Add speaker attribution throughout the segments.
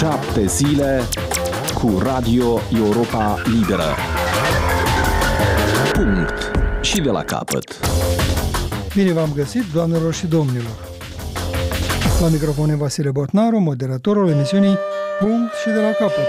Speaker 1: 7 zile cu Radio Europa Liberă. Punct. Și de la capăt.
Speaker 2: Bine v-am găsit, doamnelor și domnilor. La microfon e Vasile Botnaru, moderatorul emisiunii Punct și de la capăt.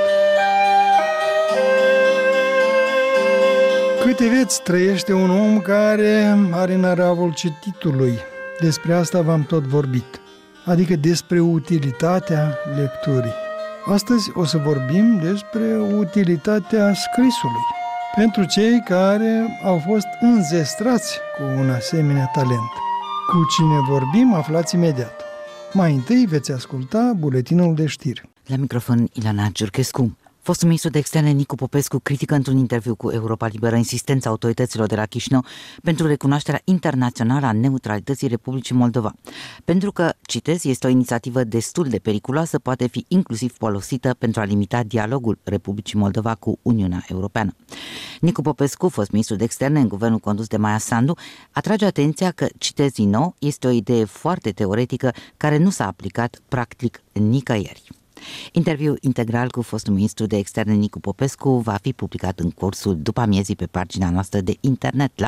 Speaker 2: Câte vieți trăiește un om care are năravul cititului? Despre asta v-am tot vorbit, adică despre utilitatea lecturii. Astăzi o să vorbim despre utilitatea scrisului, pentru cei care au fost înzestrați cu un asemenea talent. Cu cine vorbim, aflați imediat. Mai întâi veți asculta buletinul de știri.
Speaker 3: La microfon Ilana Giurchescu. Fostul ministru de externe Nicu Popescu critică într-un interviu cu Europa Liberă insistența autorităților de la Chișinău pentru recunoașterea internațională a neutralității Republicii Moldova. Pentru că, citez, este o inițiativă destul de periculoasă, poate fi inclusiv folosită pentru a limita dialogul Republicii Moldova cu Uniunea Europeană. Nicu Popescu, fost ministru de externe în guvernul condus de Maia Sandu, atrage atenția că, citez din nou, este o idee foarte teoretică care nu s-a aplicat practic nicăieri. Interviul integral cu fostul ministru de externe Nicu Popescu va fi publicat în cursul după amiezii pe pagina noastră de internet la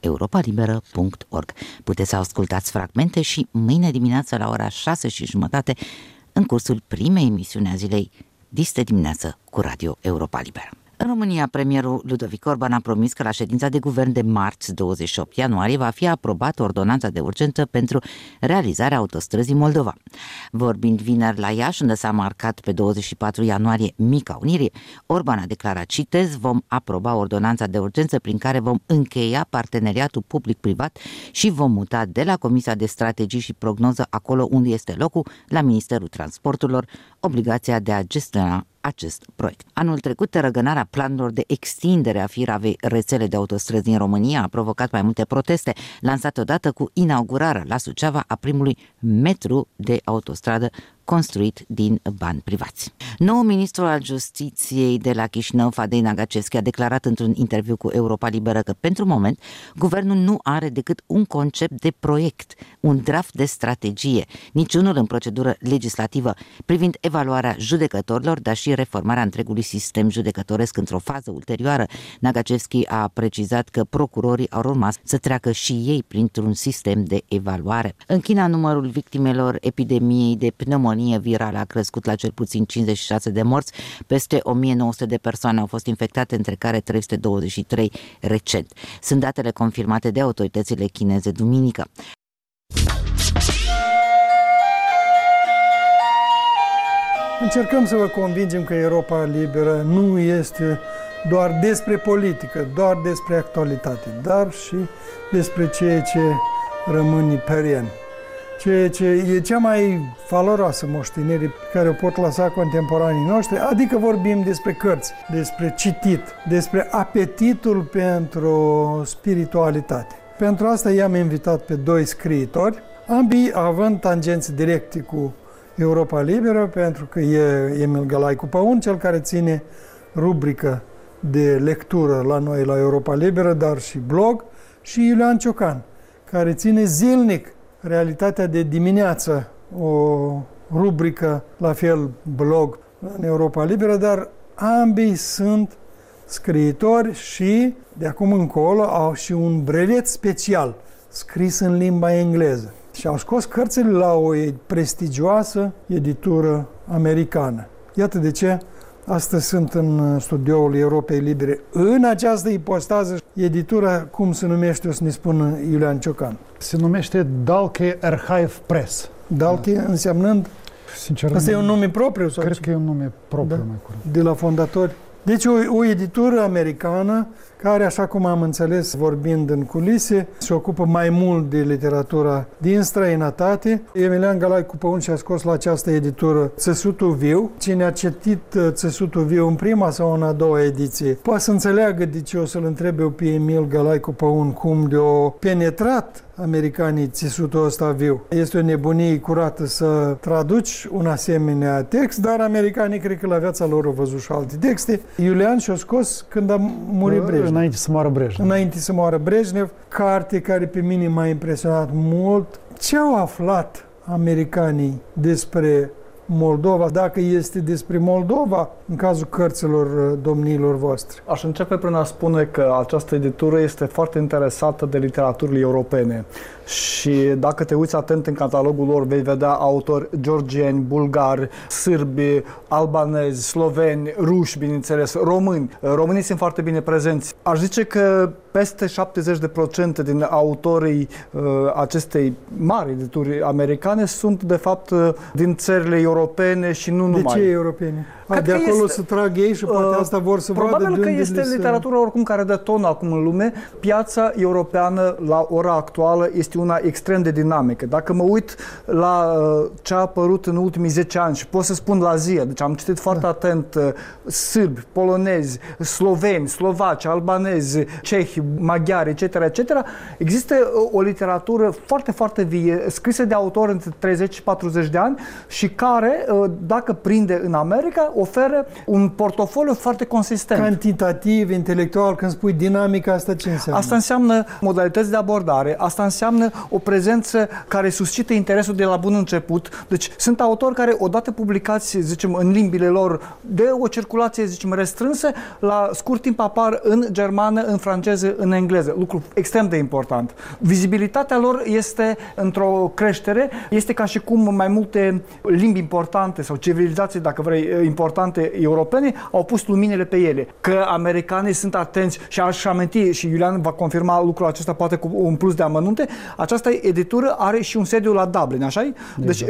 Speaker 3: europalibera.org. Puteți să ascultați fragmente și mâine dimineață la ora 6:30 în cursul primei emisiuni a zilei Dis de dimineață cu Radio Europa Liberă. În România, premierul Ludovic Orban a promis că la ședința de guvern de marți, 28 ianuarie, va fi aprobată ordonanța de urgență pentru realizarea autostrăzii Moldova. Vorbind vineri la Iași, unde s-a marcat pe 24 ianuarie Mica Unire, Orban a declarat, citez, vom aproba ordonanța de urgență prin care vom încheia parteneriatul public-privat și vom muta de la Comisia de Strategii și Prognoză, acolo unde este locul, la Ministerul Transporturilor, obligația de a gestiona acest proiect. Anul trecut, tărăgânarea planurilor de extindere a firavei rețele de autostrăzi din România a provocat mai multe proteste, lansate odată cu inaugurarea la Suceava a primului metru de autostradă construit din bani privați. Noul ministru al Justiției de la Chișinău, Fadei Nagacevski, a declarat într-un interviu cu Europa Liberă că, pentru moment, guvernul nu are decât un concept de proiect, un draft de strategie, niciunul în procedură legislativă, privind evaluarea judecătorilor, dar și reformarea întregului sistem judecătoresc într-o fază ulterioară. Nagacevski a precizat că procurorii au urmat să treacă și ei printr-un sistem de evaluare. În China, numărul victimelor epidemiei de pneumonie virală a crescut la cel puțin 56 de morți, peste 1900 de persoane au fost infectate, între care 323 recent. Sunt datele confirmate de autoritățile chineze duminică.
Speaker 2: Încercăm să vă convingem că Europa Liberă nu este doar despre politică, doar despre actualitate, dar și despre ceea ce rămâne perien. Ceea ce e cea mai valoroasă moștenire pe care o pot lăsa contemporanii noștri, adică vorbim despre cărți, despre citit, despre apetitul pentru spiritualitate. Pentru asta i-am invitat pe doi scriitori, ambii având tangențe directe cu Europa Liberă, pentru că e Emil Gălaicu Păun, cel care ține rubrică de lectură la noi la Europa Liberă, dar și blog, și Iulian Ciocan, care ține zilnic Realitatea de dimineață, o rubrică, la fel blog în Europa Liberă, dar ambii sunt scriitori și de acum încolo au și un brevet special scris în limba engleză. Și au scos cărțile la o prestigioasă editură americană. Iată de ce astăzi sunt în studioul Europei Libere. În această ipostază, editura, cum se numește, o să ne spună Iulian Ciocan.
Speaker 4: Se numește Dalkey Archive Press.
Speaker 2: Dalkey însemnând...
Speaker 4: Sincer,
Speaker 2: asta e un nume propriu? Sau
Speaker 4: cred
Speaker 2: ce?
Speaker 4: că e un nume propriu,
Speaker 2: Da.
Speaker 4: mai curând.
Speaker 2: De la fondatori. Deci o editură americană care, așa cum am înțeles vorbind în culise, se ocupă mai mult de literatura din străinătate. Emilian Gălaicu Păun și-a scos la această editură Țesutul Viu. Cine a citit Țesutul Viu în prima sau în a doua ediție poate să înțeleagă de ce o să-l întrebe pe Emil Gălaicu Păun cum de-o penetrat americanii țesutul ăsta viu. Este o nebunie curată să traduci un asemenea text, dar americanii cred că la viața lor au văzut și alte texte. Iulian și-a scos când a murit Brejnev.
Speaker 4: Înainte să moară Brejnev.
Speaker 2: Înainte să moară Brejnev, carte care pe mine m-a impresionat mult. Ce au aflat americanii despre Moldova, dacă este despre Moldova, în cazul cărților domniilor voastre.
Speaker 5: Aș începe prin a spune că această editură este foarte interesată de literaturile europene și dacă te uiți atent în catalogul lor, vei vedea autori georgieni, bulgari, sârbi, albanezi, sloveni, ruși, bineînțeles, români. Românii sunt foarte bine prezenți. Aș zice că peste 70% din autorii acestei mari edituri americane sunt, de fapt, din țările europene și nu numai.
Speaker 2: De ce europene? De acolo să trag ei și poate asta vor să vadă de
Speaker 5: probabil că
Speaker 2: unde
Speaker 5: este literatura oricum care dă ton acum în lume. Piața europeană la ora actuală este una extrem de dinamică. Dacă mă uit la ce a apărut în ultimii 10 ani și pot să spun la zi, deci am citit foarte atent sârbi, polonezi, sloveni, slovaci, albanezi, cehi, maghiari, etc., etc., există o literatură foarte, foarte vie, scrisă de autori între 30 și 40 de ani și care, dacă prinde în America, oferă un portofoliu foarte consistent.
Speaker 2: Cantitativ, intelectual, când spui dinamică, asta ce înseamnă?
Speaker 5: Asta înseamnă modalități de abordare, asta înseamnă o prezență care suscită interesul de la bun început. Deci sunt autori care, odată publicați, zicem, în limbile lor, de o circulație, zicem, restrânsă, la scurt timp apar în germană, în franceză, în engleză. Lucru extrem de important. Vizibilitatea lor este într-o creștere, este ca și cum mai multe limbi importante sau civilizații, dacă vrei, importante europene, au pus luminile pe ele. Că americanii sunt atenți și aș aminti, și Iulian va confirma lucrul acesta poate cu un plus de amănunte, această editură are și un sediu la Dublin, așa-i? Deci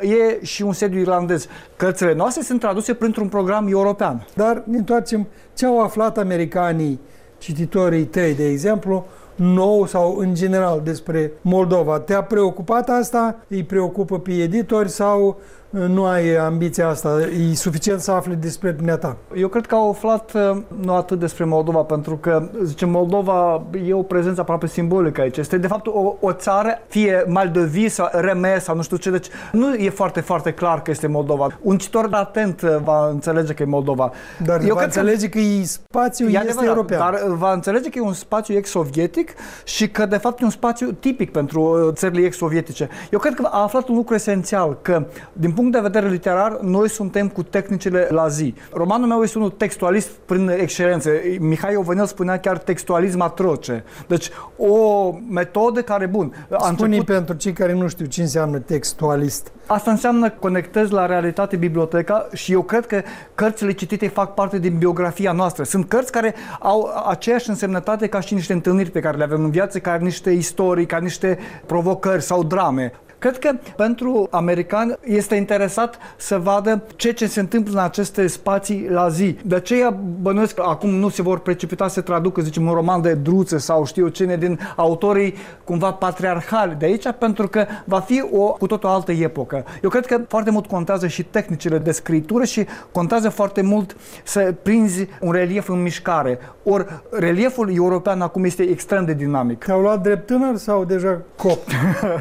Speaker 5: e și un sediu irlandez. Cărțile noastre sunt traduse printr-un program european.
Speaker 2: Dar ne întoarcem, ce au aflat americanii, cititorii tăi, de exemplu, nou sau în general despre Moldova? Te-a preocupat asta? Îi preocupă pe editori sau nu ai ambiția asta? E suficient să afli despre dumneata?
Speaker 5: Eu cred că au aflat nu atât despre Moldova, pentru că, zicem, Moldova e o prezență aproape simbolică aici. Este, de fapt, o țară, fie Moldovie sau Remes sau nu știu ce, deci nu e foarte, foarte clar că este Moldova. Un citor atent va înțelege că e Moldova.
Speaker 2: Dar va înțelege că e spațiu este european.
Speaker 5: Dar va înțelege că e un spațiu ex-sovietic și că, de fapt, e un spațiu tipic pentru țările ex-sovietice. Eu cred că a aflat un lucru esențial, că, din punct de vedere literar, noi suntem cu tehnicile la zi. Romanul meu este unul textualist prin excelență. Mihai Iovenel spunea chiar textualism atroce. Deci, o metodă care, bun...
Speaker 2: Spune pentru cei care nu știu ce înseamnă textualist.
Speaker 5: Asta înseamnă conectezi la realitate biblioteca și eu cred că cărțile citite fac parte din biografia noastră. Sunt cărți care au aceeași însemnătate ca și niște întâlniri pe care le avem în viață, ca niște istorii, ca niște provocări sau drame. Cred că pentru americani este interesat să vadă ce se întâmplă în aceste spații la zi. De aceea bănuiesc că acum nu se vor precipita să traducă, zicem, un roman de Druțe sau știu eu cine din autorii cumva patriarhali de aici, pentru că va fi cu tot o altă epocă. Eu cred că foarte mult contează și tehnicile de scritură și contează foarte mult să prinzi un relief în mișcare. Ori relieful european acum este extrem de dinamic.
Speaker 2: Te-au luat drept tânăr sau deja copt?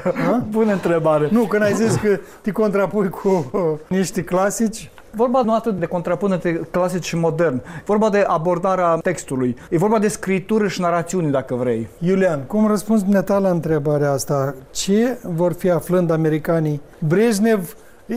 Speaker 5: Bună întrebare.
Speaker 2: Nu, când ai zis că te contrapui cu niște clasici.
Speaker 5: Vorba nu atât de contrapunere clasici și modern. E vorba de abordarea textului. E vorba de scritură și narațiune, dacă vrei.
Speaker 2: Iulian, cum răspunzi dumneata la întrebarea asta? Ce vor fi aflând americanii? Brejnev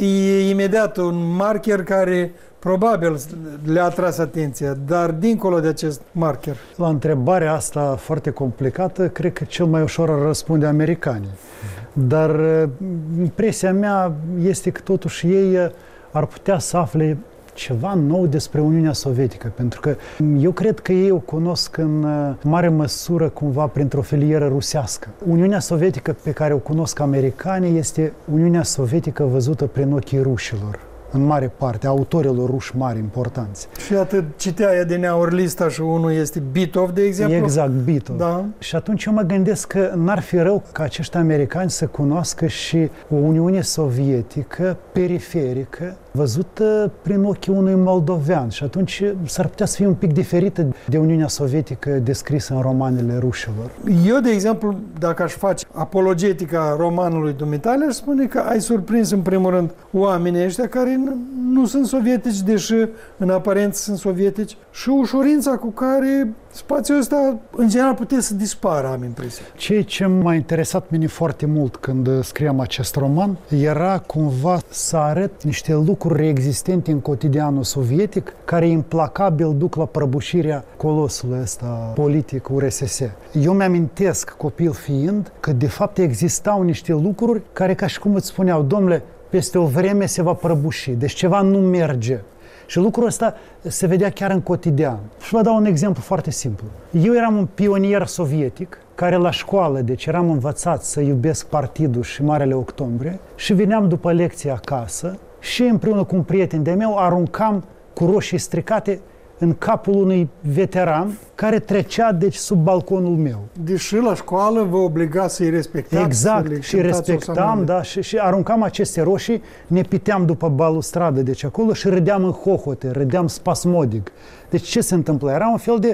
Speaker 2: e imediat un marker care probabil le-a atras atenția, dar dincolo de acest marker.
Speaker 4: La întrebarea asta foarte complicată, cred că cel mai ușor ar răspunde americanii. Dar impresia mea este că totuși ei ar putea să afle ceva nou despre Uniunea Sovietică, pentru că eu cred că ei o cunosc în mare măsură cumva printr-o filieră rusească. Uniunea Sovietică pe care o cunosc americanii este Uniunea Sovietică văzută prin ochii rușilor, în mare parte, autorilor ruși mari importanți.
Speaker 2: Și atât citea Edineaur lista și unul este Bitov, de exemplu?
Speaker 4: Exact, Bitov.
Speaker 2: Da.
Speaker 4: Și atunci eu mă gândesc că n-ar fi rău ca acești americani să cunoască și o Uniune Sovietică periferică, văzută prin ochii unui moldovean și atunci s-ar putea să fie un pic diferită de Uniunea Sovietică descrisă în romanele rușilor.
Speaker 2: Eu, de exemplu, dacă aș face apologetica romanului dumitale, aș spune că ai surprins în primul rând oamenii ăștia care nu sunt sovietici, deși în aparență sunt sovietici, și ușurința cu care spațiul ăsta în general putea să dispară, am impresia.
Speaker 4: Ceea ce m-a interesat mine foarte mult când scriam acest roman era cumva să arăt niște lucruri existente în cotidianul sovietic care implacabil duc la prăbușirea colosului ăsta politic URSS. Eu mi-amintesc, copil fiind, că de fapt existau niște lucruri care ca și cum îți spuneau, domnule, peste o vreme se va prăbuși, deci ceva nu merge. Și lucrul ăsta se vedea chiar în cotidian. Și vă dau un exemplu foarte simplu. Eu eram un pionier sovietic care la școală, deci eram învățat să iubesc partidul și Marele Octombrie și veneam după lecție acasă și împreună cu un prieten de meu aruncam cu roșii stricate în capul unui veteran care trecea deci sub balconul meu.
Speaker 2: Deși la școală vă obliga să-i respectați.
Speaker 4: Exact, și respectam, da, și aruncam aceste roșii, ne piteam după balustradă, deci acolo, și râdeam în hohote, râdeam spasmodic. Deci ce se întâmplă? Era un fel de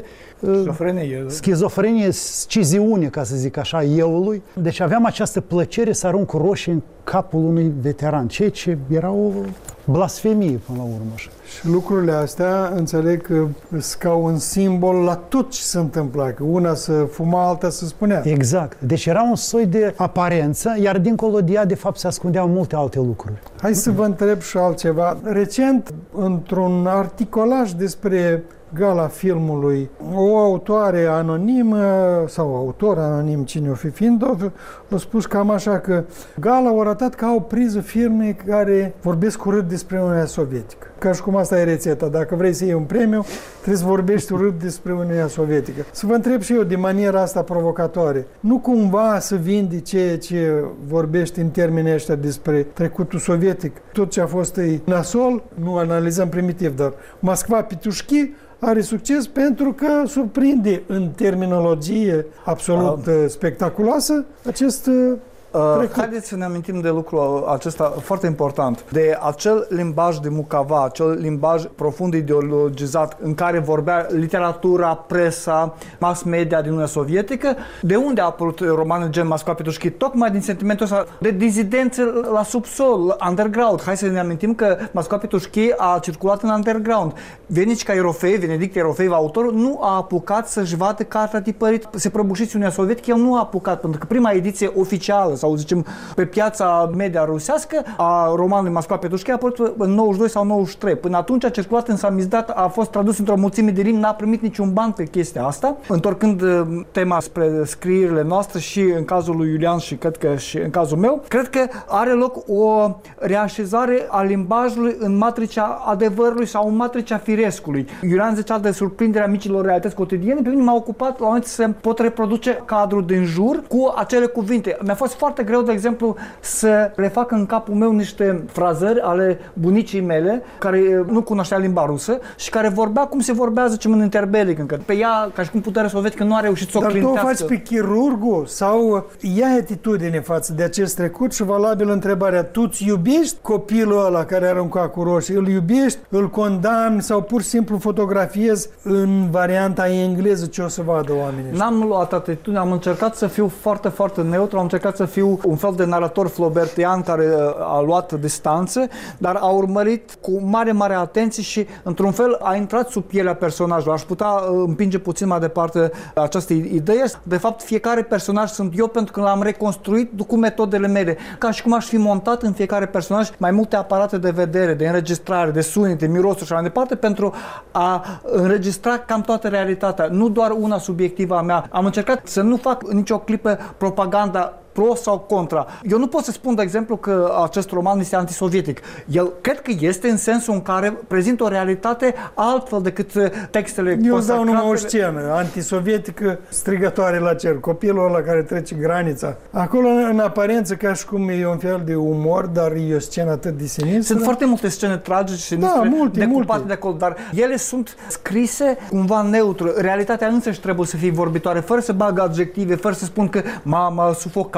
Speaker 4: schizofrenie, sciziune, ca să zic așa, euului. Deci aveam această plăcere să arunc roșii în capul unui veteran, ceea ce era o blasfemie până la urmă.
Speaker 2: Și lucrurile astea, înțeleg că sunt ca un simbol la tot ce se întâmplă, că una să fuma, alta să spunea.
Speaker 4: Exact. Deci era un soi de aparență, iar dincolo de ea, de fapt, se ascundeau multe alte lucruri.
Speaker 2: Hai să vă întreb și altceva. Recent, într-un articolaj despre gala filmului, o autoare anonimă sau autor anonim, cine o fi fiind, a spus cam așa că gala o arătat ca o priză firme care vorbesc urât despre Uniunea Sovietică. Ca și cum asta e rețeta. Dacă vrei să iei un premiu, trebuie să vorbești urât despre Uniunea Sovietică. Să vă întreb și eu de maniera asta provocatoare. Nu cumva să vindi ceea ce vorbești în termenii ăștia despre trecutul sovietic? Tot ce a fost nasol, nu analizăm primitiv, dar Moskva Pitușchi are succes pentru că surprinde în terminologie absolut spectaculoasă acest
Speaker 5: haideți să ne amintim de lucrul acesta foarte important, de acel limbaj de mucava, acel limbaj profund ideologizat în care vorbea literatura, presa, mass media din Uniunea Sovietică. De unde a apărut romanul gen Moskva Pitușchi? Tocmai din sentimentul ăsta de dizidență la subsol, underground. Hai să ne amintim că Moskva Pitușchi a circulat în underground. Venicica Erofei, Venedict Erofei, autorul, nu a apucat să-și vadă cartea tipărit. Se prăbușiți Uniunea Sovietică, el nu a apucat, pentru că prima ediție oficială sau zicem pe piața media rusească a romanului Moskva Pitușchi a apărut în 92 sau 93. Până atunci a circulat în samizdat, a fost tradus într-o mulțime de limbi, n-a primit niciun ban pe chestia asta. Întorcând tema spre scrierile noastre și în cazul lui Iulian și cred că și în cazul meu, cred că are loc o reașezare a limbajului în matricea adevărului sau în matricea firescului. Iulian zicea de surprinderea micilor realități cotidiene, pe mine m-a ocupat la moment să pot reproduce cadrul din jur cu acele cuvinte. Mi-a fost foarte greu, de exemplu, să refac în capul meu niște frazări ale bunicii mele, care nu cunoștea limba rusă și care vorbea cum se vorbea, zicem, în interbelic încă. Pe ea, ca și cum puterea sovietică, nu a reușit să o clintească.
Speaker 2: Dar tu o faci pe chirurgul sau ia atitudine față de acest trecut și valabil întrebarea, tu îți iubești copilul ăla care arunca cu roșii? Îl iubești? Îl condamni sau pur și simplu fotografiezi în varianta engleză ce o să vadă oamenii?
Speaker 5: N-am luat atitudine, am încercat să fiu foarte, foarte neutru, am încercat să fiu un fel de narator flaubertian care a luat distanță, dar a urmărit cu mare, mare atenție și într-un fel a intrat sub pielea personajului. Aș putea împinge puțin mai departe această idee. De fapt, fiecare personaj sunt eu pentru că l-am reconstruit cu metodele mele. Ca și cum aș fi montat în fiecare personaj mai multe aparate de vedere, de înregistrare, de sunete, mirosuri și mai departe pentru a înregistra cam toată realitatea, nu doar una subiectivă a mea. Am încercat să nu fac nicio clipă propaganda pro sau contra. Eu nu pot să spun, de exemplu, că acest roman este antisovietic. El cred că este în sensul în care prezintă o realitate altfel decât textele
Speaker 2: eu îți dau numai o scenă antisovietică strigătoare la cer. Copilul ăla care trece granița. Acolo, în aparență, ca și cum e un fel de umor, dar e o scenă atât de sinistră.
Speaker 5: Sunt foarte multe scene tragice și decupate de acolo, dar ele sunt scrise cumva neutru. Realitatea însăși trebuie să fie vorbitoare, fără să bagă adjective, fără să spun că m-a sufocat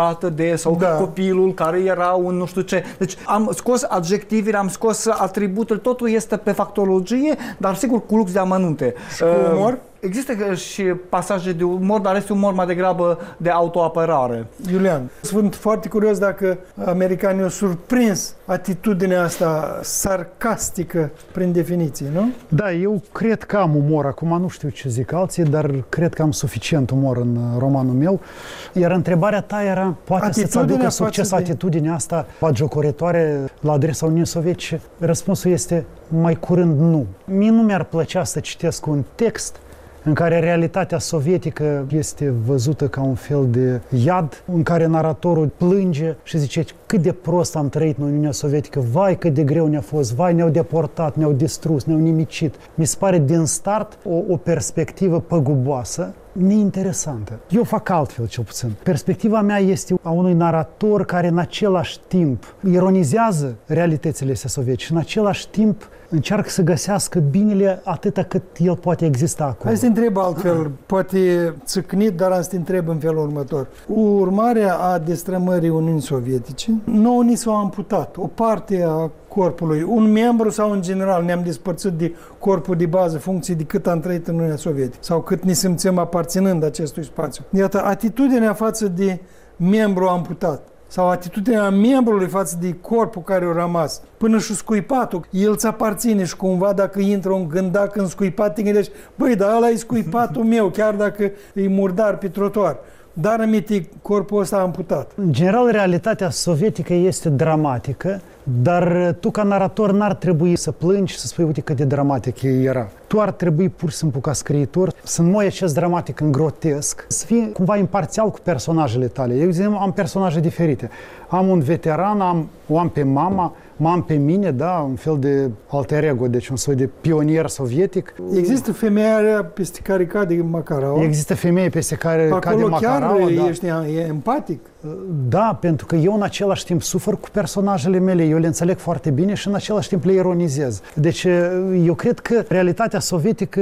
Speaker 5: legată de, sau copilul care era un nu știu ce. Deci am scos adjectivele, am scos atributul, totul este pe factologie, dar sigur cu lux de amănunte.
Speaker 2: Și cu umor?
Speaker 5: Există și pasaje de umor, dar este umor mai degrabă de autoapărare.
Speaker 2: Iulian, sunt foarte curios dacă americanii au surprins atitudinea asta sarcastică prin definiție, nu?
Speaker 4: Da, eu cred că am umor. Acum nu știu ce zic alții, dar cred că am suficient umor în romanul meu. Iar întrebarea ta era, poate să-ți aducă succes atitudinea asta bagiocoritoare la adresa Uniunii Sovietice? Răspunsul este mai curând nu. Mie nu mi-ar plăcea să citesc un text în care realitatea sovietică este văzută ca un fel de iad, în care naratorul plânge și zice cât de prost am trăit în Uniunea Sovietică, vai cât de greu ne-a fost, vai ne-au deportat, ne-au distrus, ne-au nimicit. Mi se pare din start o perspectivă păguboasă, neinteresantă. Eu fac altfel, cel puțin. Perspectiva mea este a unui narator care în același timp ironizează realitățile astea sovietice și în același timp încearcă să găsească binele atâta cât el poate exista acolo.
Speaker 2: Hai să te întreb altfel, poate țâcnit, dar am să te întreb în felul următor. Urmarea a destrămării Uniunii Sovietice, nouă ni s-au amputat o parte a corpului, un membru sau în general ne-am despărțit de corpul de bază, funcție de cât am trăit în Uniunea Sovietică sau cât ne simțim aparținând acestui spațiu. Iată, atitudinea față de membru amputat sau atitudinea membrului față de corpul care a rămas, până și scuipatul, el ți aparține și cumva dacă intră un gândac în scuipat, te gândești, băi, dar ăla e scuipatul meu, chiar dacă e murdar pe trotuar. Dar aminte corpul ăsta amputat.
Speaker 4: În general, realitatea sovietică este dramatică, dar tu ca narator n-ar trebui să plângi și să spui, uite cât de dramatic era. Tu ar trebui pur și simplu ca scriitor să înmoi acest dramatic în grotesc, să fii cumva imparțial cu personajele tale. Eu, de exemplu, am personaje diferite. Am un veteran, o am pe mama, m-am pe mine, da, un fel de alter ego, deci un soi de pionier sovietic.
Speaker 2: Există femeia peste care cade Makarova.
Speaker 4: Există femeie peste care cade Makarova.
Speaker 2: Acolo chiar
Speaker 4: da.
Speaker 2: ești empatic.
Speaker 4: Da, pentru că eu în același timp sufăr cu personajele mele, eu le înțeleg foarte bine și în același timp le ironizez. Deci eu cred că realitatea sovietică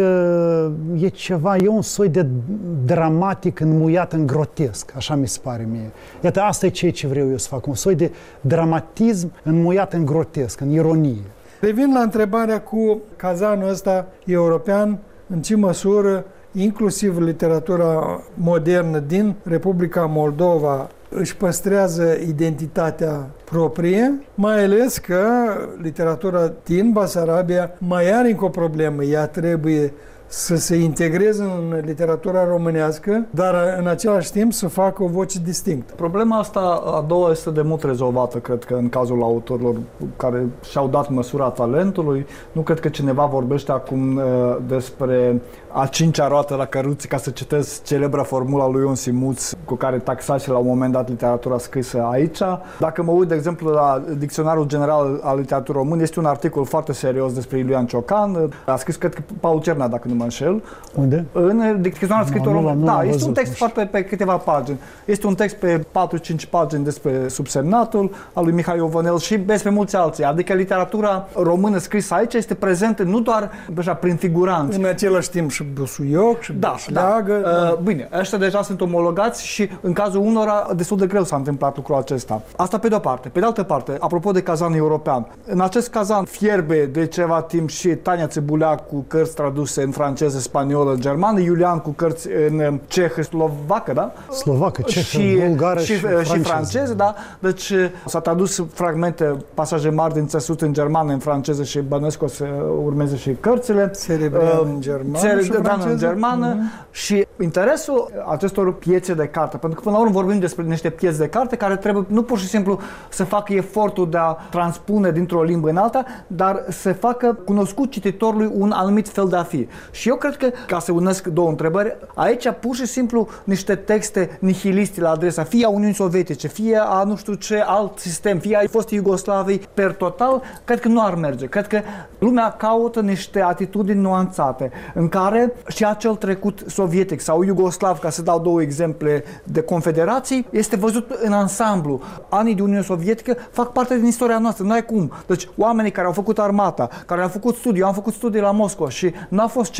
Speaker 4: e ceva, e un soi de dramatic înmuiat în grotesc, așa mi se pare mie. Iată, asta e ceea ce vreau eu să fac, un soi de dramatism înmuiat în grotesc, în ironie.
Speaker 2: Revin la întrebarea cu cazanul ăsta european, în ce măsură inclusiv literatura modernă din Republica Moldova își păstrează identitatea proprie, mai ales că literatura din Basarabia mai are încă o problemă. Ea trebuie să se integreze în literatura românească, dar în același timp să facă o voce distinctă.
Speaker 5: Problema asta a doua este de mult rezolvată, cred că în cazul autorilor care și-au dat măsura talentului. Nu cred că cineva vorbește acum despre a cincea roată la căruță, ca să citesc celebra formula lui Ion Simuț, cu care taxa și la un moment dat literatura scrisă aici. Dacă mă uit, de exemplu, la Dicționarul General al Literaturii Române, este un articol foarte serios despre Iulian Ciocan. A scris, cred că, Paul Cernea, dacă nu mă înșel.
Speaker 4: Unde?
Speaker 5: În Dicționarul Scriitorului Român. Da, este un text
Speaker 4: foarte
Speaker 5: pe câteva pagini. Este un text pe 4-5 pagini despre subsemnatul al lui Mihai Iovanel și despre mulți alții. Adică literatura română scrisă aici este prezentă nu doar așa, prin figuranți.
Speaker 2: În același timp și Busuioc și Bășleagă.
Speaker 5: Da. Bine, ăștia deja sunt omologați și în cazul unora destul de greu s-a întâmplat lucrul acesta. Asta pe de-o parte. Pe de altă parte, apropo de cazanul european, în acest cazan fierbe de ceva timp și Tania Țibulea cu cărți traduse în franceză, spaniolă, germană, Iulian cu cărți în cehă, slovacă, da?
Speaker 4: Slovacă, cehă, bulgară și
Speaker 5: franceză, da? Deci s-a tradus fragmente, pasaje mari din țesut în germană, în franceză și bănuiesc o să urmeze și cărțile.
Speaker 2: Cerebrean în germană și franceză.
Speaker 5: În germană. Și interesul acestor piețe de carte, pentru că până la urmă vorbim despre niște piețe de carte care trebuie nu pur și simplu să facă efortul de a transpune dintr-o limbă în alta, dar să facă cunoscut cititorului un anumit fel de a fi. Și eu cred că, ca să unesc două întrebări, aici pur și simplu niște texte nihiliste la adresa fie a Uniunii Sovietice, fie a nu știu ce alt sistem, fie a fostei Iugoslavii, per total, cred că nu ar merge. Cred că lumea caută niște atitudini nuanțate, în care și acel trecut sovietic sau iugoslav, ca să dau două exemple de confederații, este văzut în ansamblu. Anii de Uniune Sovietică fac parte din istoria noastră, nu ai cum. Deci oamenii care au făcut armata, care au făcut studii, eu am făcut studii la Moscova și n-au fost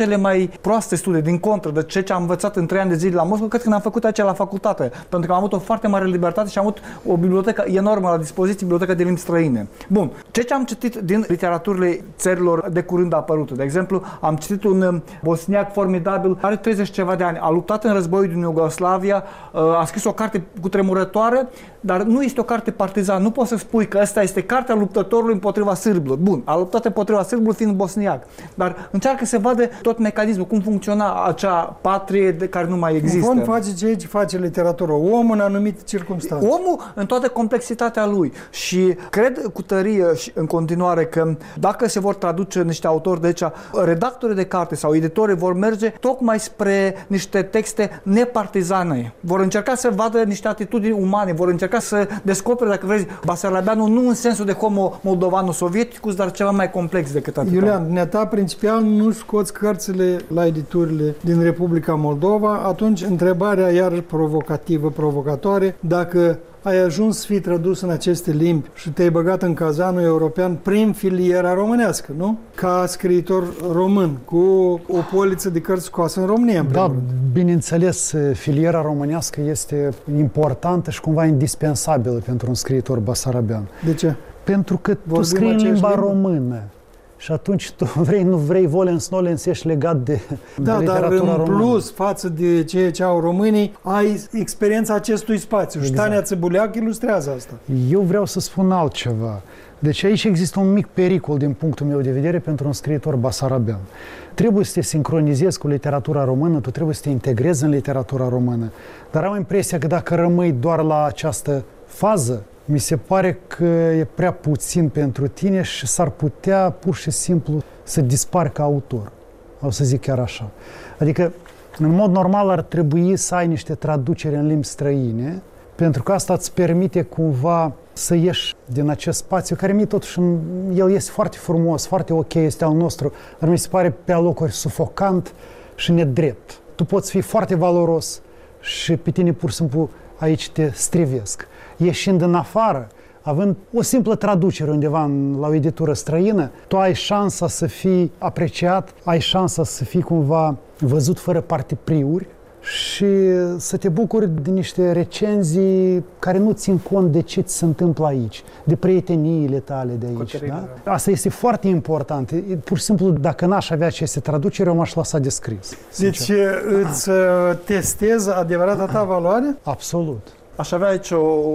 Speaker 5: cele mai proaste studii, din contră, de ce am învățat în 3 ani de zile la Moscova, cât când am făcut aici la facultate. Pentru că am avut o foarte mare libertate și am avut o bibliotecă enormă la dispoziție, biblioteca de limbi străine. Bun, ce am citit din literaturile țărilor de curând apărute. De exemplu, am citit un bosniac formidabil, are 30 ceva de ani, a luptat în războiul din Iugoslavia, a scris o carte cutremurătoare, dar nu este o carte partizan. Nu poți să spui că asta este cartea luptătorului împotriva sârbilor. Bun, a luptat împotriva sârbilor fiind bosniac, dar încearcă să vadă tot mecanismul, cum funcționa acea patrie de care nu mai există.
Speaker 2: În fond face ceea ce face literatura, omul în anumite circunstanțe.
Speaker 5: Omul în toată complexitatea lui. Și cred cu tărie și în continuare că dacă se vor traduce niște autori de aici, redactorii de carte sau editorii vor merge tocmai spre niște texte nepartizane. Vor încerca să vadă niște atitudini umane, vor încerca să descopere, dacă vrei, Basarabeanu nu în sensul de homo moldovano-sovieticus, dar ceva mai complex decât atât.
Speaker 2: Iulian, dumneata principial nu scoți cărțile la editurile din Republica Moldova, atunci întrebarea iarăși provocativă, provocatoare, dacă ai ajuns să fii tradus în aceste limbi și te-ai băgat în cazanul european prin filiera românească, nu? Ca scriitor român, cu o poliță de cărți scoasă în România.
Speaker 4: Da, bineînțeles, filiera românească este importantă și cumva indispensabilă pentru un scriitor basarabean.
Speaker 2: De ce?
Speaker 4: Pentru că tu scrii în limba română. Și atunci tu vrei, nu vrei, volens nolens, ești legat de literatura
Speaker 2: dar în
Speaker 4: română.
Speaker 2: plus, față de ceea ce au românii, ai experiența acestui spațiu. Exact. Și Tania Țăbuleac ilustrează asta. Eu
Speaker 4: vreau să spun altceva. Deci aici există un mic pericol din punctul meu de vedere pentru un scriitor basarabean. Trebuie să te sincronizezi cu literatura română, tu trebuie să te integrezi în literatura română, dar am impresia că dacă rămâi doar la această fază, mi se pare că e prea puțin pentru tine și s-ar putea pur și simplu să dispari ca autor. O să zic chiar așa. Adică, în mod normal, ar trebui să ai niște traduceri în limbi străine, pentru că asta îți permite cumva să ieși din acest spațiu, care mie totuși, el este foarte frumos, foarte ok, este al nostru, dar mi se pare pe alocuri sufocant și nedrept. Tu poți fi foarte valoros și pe tine pur și simplu aici te strivesc. Ieșind în afară, având o simplă traducere undeva la o editură străină, tu ai șansa să fii apreciat, ai șansa să fii cumva văzut fără partipriuri și să te bucuri de niște recenzii care nu țin cont de ce ți se întâmplă aici, de prieteniile tale de aici. Da? Asta este foarte important. Pur și simplu, dacă n-aș avea aceste traduceri, eu m-aș lăsa de scris.
Speaker 2: Deci îți testezi adevărata ta valoare?
Speaker 4: Absolut.
Speaker 5: Aș avea aici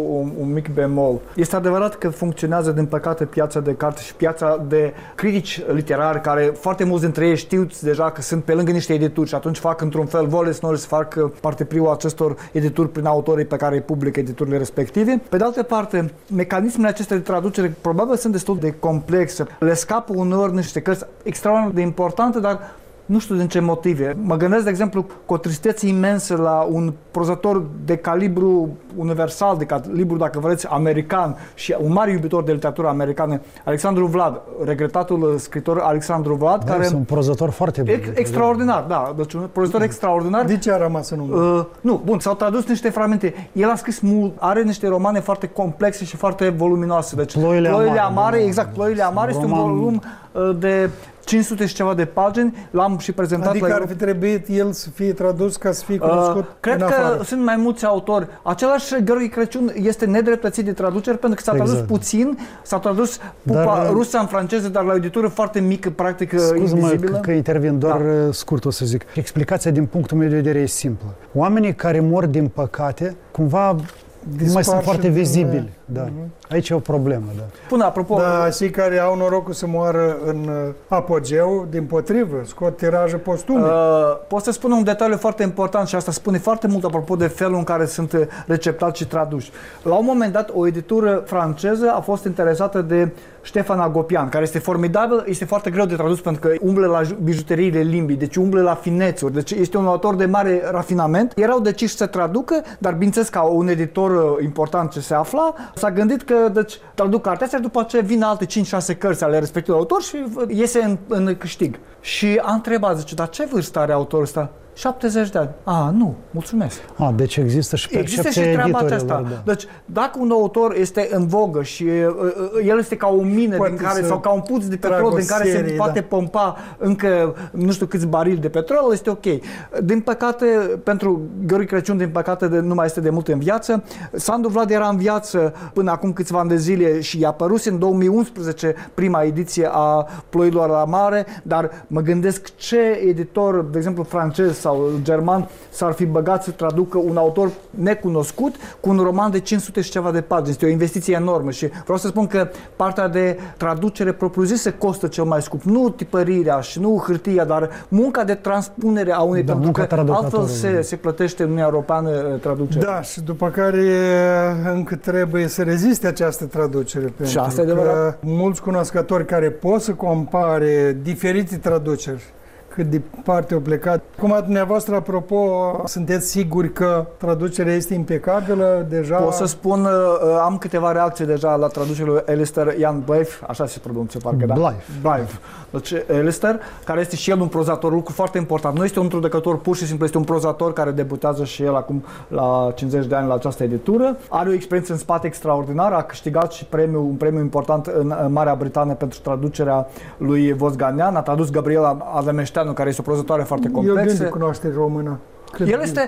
Speaker 5: un mic bemol. Este adevărat că funcționează, din păcate, piața de carte și piața de critici literari, care foarte mulți dintre ei știu deja că sunt pe lângă niște edituri și atunci fac într-un fel volens să fac partepriul acestor edituri prin autorii pe care îi publică editurile respective. Pe de altă parte, mecanismele acestea de traducere probabil sunt destul de complexe. Le scapă uneori niște cărți extraordinar de importante, dar nu știu din ce motive. Mă gândesc, de exemplu, cu o tristețe imensă la un prozător de calibru universal, de calibru, dacă vreți, american și un mare iubitor de literatură americană, Alexandru Vlad, regretatul scriitor Alexandru Vlad,
Speaker 4: da,
Speaker 5: care
Speaker 4: este un prozător foarte bun.
Speaker 5: Extraordinar, da. Deci un prozător extraordinar.
Speaker 2: De ce a rămas în urmă?
Speaker 5: Nu, bun, s-au tradus niște fragmente. El a scris mult, are niște romane foarte complexe și foarte voluminoase. Deci Ploile amare, exact, Ploile amare este un volum de 500 și ceva de pagini, l-am și prezentat.
Speaker 2: Adică ar fi trebuit el să fie tradus ca să fie cunoscut
Speaker 5: cred
Speaker 2: în
Speaker 5: că
Speaker 2: afară.
Speaker 5: sunt mai mulți autori. Același Gheorghe Crăciun este nedreptățit de traduceri pentru că s-a tradus puțin, s-a tradus Pupa Rusa în franceză, dar la o editură foarte mică, practic invizibilă.
Speaker 4: Că intervin, doar scurt o să zic. Explicația din punctul meu de vedere e simplă. Oamenii care mor din păcate, cumva nu mai sunt foarte vizibili. Da. Aici e o problemă. Da.
Speaker 5: Până apropo...
Speaker 2: Da, cei care au norocul să moară în apogeu, dimpotrivă, scot tiraje postume.
Speaker 5: Pot să spun un detaliu foarte important și asta spune foarte mult apropo de felul în care sunt receptați și traduși. La un moment dat, o editură franceză a fost interesată de Ștefan Agopian, care este formidabil, este foarte greu de tradus pentru că umble la bijuteriile limbii, deci umble la finețuri, deci este un autor de mare rafinament. Erau deciși să traducă, dar bineînțeles ca un editor important ce se afla, s-a gândit că deci, traduc cartea asta și după aceea vin alte 5-6 cărți ale respectivului autor și iese în câștig. Și a întrebat, zice, dar ce vârstă are autorul ăsta? 70 de ani. Nu, mulțumesc.
Speaker 4: Deci există și percepția
Speaker 5: Există și treaba
Speaker 4: editorilor,
Speaker 5: aceasta. Deci, dacă un autor este în vogă și el este ca o mină din care, sau ca un puț de petrol din care se poate pompa încă nu știu câți barili de petrol, este ok. Din păcate, pentru Gheorghe Crăciun, din păcate, nu mai este de mult în viață. Sandu Vlad era în viață până acum câțiva ani de zile și i-a apărut în 2011 prima ediție a Ploilor la mare, dar mă gândesc ce editor, de exemplu francez sau german, s-ar fi băgat să traducă un autor necunoscut cu un roman de 500 și ceva de pagini. Este o investiție enormă și vreau să spun că partea de traducere propriu-zisă costă cel mai scump. Nu tipărirea și nu hârtia, dar munca de transpunere a unei, pentru că altfel se plătește în Uniunea Europeană traducerea.
Speaker 2: Da, și după care încă trebuie să reziste această traducere.
Speaker 5: Și asta e adevărat.
Speaker 2: Mulți cunoscători care pot să compare diferite traduceri, cât de parte au plecat. Cum dumneavoastră, apropo, sunteți siguri că traducerea este impecabilă deja?
Speaker 5: Pot să spun, am câteva reacții deja la traducerea lui Alistair Ian Blythe, așa se pronunță, parcă, da? Blythe. Deci, Alistair, care este și el un prozator, lucru foarte important. Nu este un introducător pur și simplu, este un prozator care debutează și el acum la 50 de ani la această editură. Are o experiență în spate extraordinară, a câștigat și un premiu important în Marea Britanie pentru traducerea lui Vosganian, a tradus Gabriela Avemeșteanu, care este o prozătoare foarte complexă.
Speaker 2: Eu gând de cunoaștere română.
Speaker 5: El este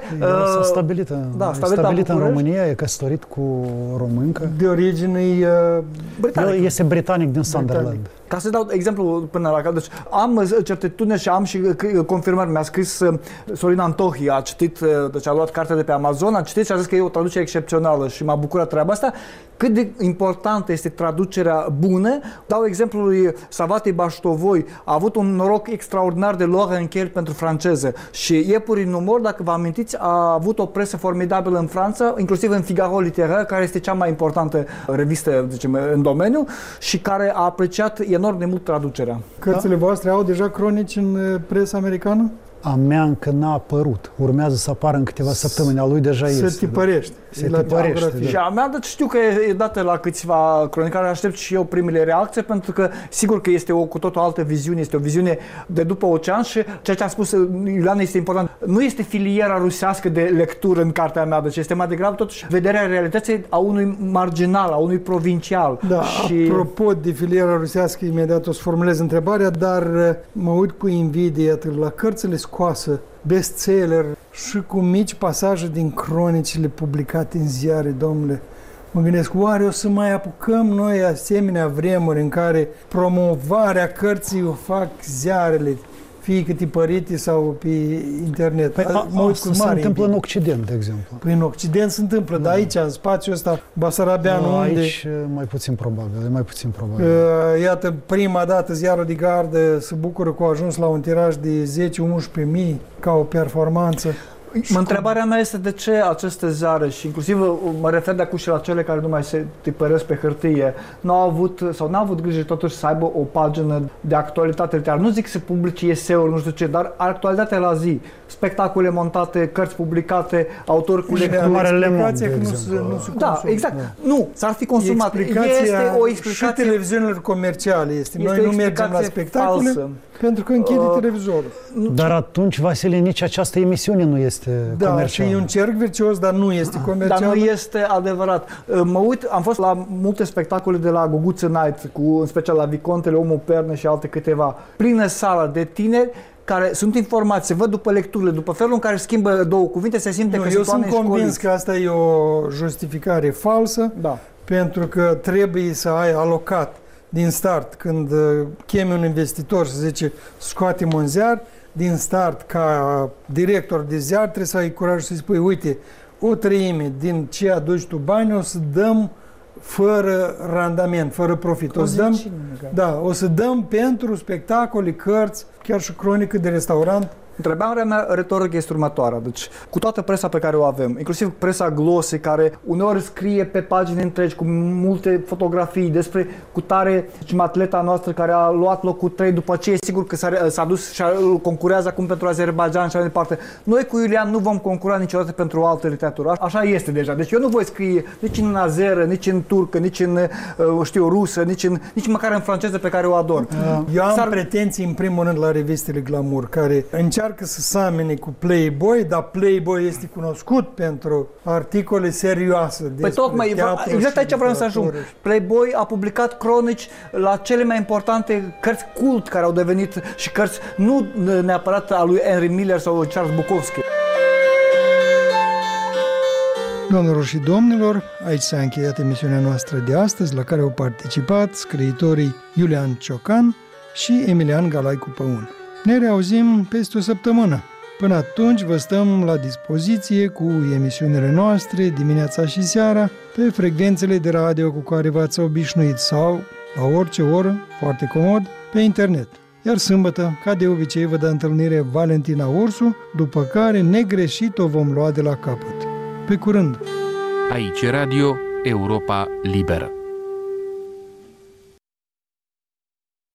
Speaker 4: stabilit în România, e căsătorit cu o româncă.
Speaker 2: De origine
Speaker 5: britanic.
Speaker 4: El este britanic din Sunderland.
Speaker 5: Ca să dau exemplu până la cap, deci am certitudine și am și confirmări. Mi-a scris Sorin Antohi, a citit, deci a luat cartea de pe Amazon, a citit și a zis că e o traducere excepțională și m-a bucurat treaba asta. Cât de importantă este traducerea bună. Dau exemplul lui Savate Baștovoi, a avut un noroc extraordinar de luare în chel pentru franceză și Iepurii în umor, dacă vă amintiți, a avut o presă formidabilă în Franța, inclusiv în Figaro Literar, care este cea mai importantă revistă, zicem, în domeniu și care a apreciat enorm de mult traducerea.
Speaker 2: Cărțile voastre au deja cronici în presa americană?
Speaker 4: A mea încă n-a apărut. Urmează să apară în câteva săptămâni. A lui deja este.
Speaker 2: Se tipărește.
Speaker 4: Se tipărește. Da.
Speaker 5: Și a mea, deci știu că e dată la câțiva cronicari, aștept și eu primele reacții, pentru că sigur că este cu tot o altă viziune, este o viziune de după ocean și ceea ce a spus Iuliana este important. Nu este filiera rusească de lectură în cartea mea, deci este mai degrabă totuși vederea realității a unui marginal, a unui provincial.
Speaker 2: Da, și apropo de filiera rusească, imediat o să formulez întrebarea, dar mă uit cu invidie atât la cărțile scoase, bestseller și cu mici pasaje din cronicile publicate în ziare, domnule. Mă gândesc, oare o să mai apucăm noi asemenea vremuri în care promovarea cărții o fac ziarele, fie că tipărite sau pe internet?
Speaker 4: Păi asta se întâmplă în Occident, de exemplu.
Speaker 2: Păi în Occident se întâmplă, dar aici, în spațiul ăsta basarabean, unde...
Speaker 4: Aici mai puțin probabil,
Speaker 2: Iată, prima dată ziarul de gardă se bucură că a ajuns la un tiraj de 10-11 mii ca o performanță.
Speaker 5: Întrebarea mea este de ce aceste ziare, și inclusiv mă refer de acum și la cele care nu mai se tipăresc pe hârtie, n-au avut grijă totuși să aibă o pagină de actualitate literară. Nu zic să publice eseuri, nu știu ce, dar actualitatea la zi, spectacole montate, cărți publicate, autori cu
Speaker 2: explicația că nu se consumă.
Speaker 5: Da, exact. Nu, s-ar fi consumat. Este o explicație.
Speaker 2: Și televiziunilor comerciale este. Noi nu mergem la spectacole pentru că închide televizorul.
Speaker 4: Dar atunci, Vasile, nici această emisiune nu este comercială.
Speaker 2: Da, și e un cerc virtuos, dar nu este comercial.
Speaker 5: Dar nu este adevărat. Mă uit, am fost la multe spectacole de la Guguță Night, în special la Vicontele, Omul Perne și alte câteva, plină sală de tineri care sunt informați, se văd după lecturile, după felul în care schimbă două cuvinte, se simte că sunt oameni școliți. Eu sunt convins
Speaker 2: că asta e o justificare falsă, pentru că trebuie să ai alocat din start, când chemi un investitor și zice scoatem un ziar, din start, ca director de ziar, trebuie să ai curajul să-i spui, uite, o treime din ce aduci tu bani o să dăm fără randament, fără profit. O să dăm pentru spectacole, cărți, chiar și cronică de restaurant.
Speaker 5: Întrebarea mea retorică este următoarea. Deci, cu toată presa pe care o avem, inclusiv presa glossy, care uneori scrie pe pagini întregi cu multe fotografii despre cutare, atleta noastră care a luat locul 3 după ce e sigur că s-a dus și concurează acum pentru Azerbaijan și așa departe. Noi cu Iulian nu vom concura niciodată pentru o altă literatură. Așa este deja. Deci eu nu voi scrie nici în azeră, nici în turcă, nici în rusă, nici măcar în franceză pe care o ador.
Speaker 2: Eu am pretenții în primul rând la revistele Glamour, care încearcă încearcă să semene cu Playboy, dar Playboy este cunoscut pentru articole serioase despre
Speaker 5: Păi tocmai, exact aici vreau să ajung. Playboy a publicat cronici la cele mai importante cărți cult care au devenit și cărți nu neapărat a lui Henry Miller sau Charles Bukowski.
Speaker 2: Doamnelor și domnilor, aici s-a încheiat emisiunea noastră de astăzi, la care au participat scriitorii Iulian Ciocan și Emilian Galaicu Păun. Ne reauzim peste o săptămână. Până atunci vă stăm la dispoziție cu emisiunile noastre dimineața și seara pe frecvențele de radio cu care v-ați obișnuit sau, la orice oră, foarte comod, pe internet. Iar sâmbătă, ca de obicei, vă dă întâlnire Valentina Ursu, după care negreșit o vom lua de la capăt. Pe curând!
Speaker 1: Aici Radio Europa Liberă.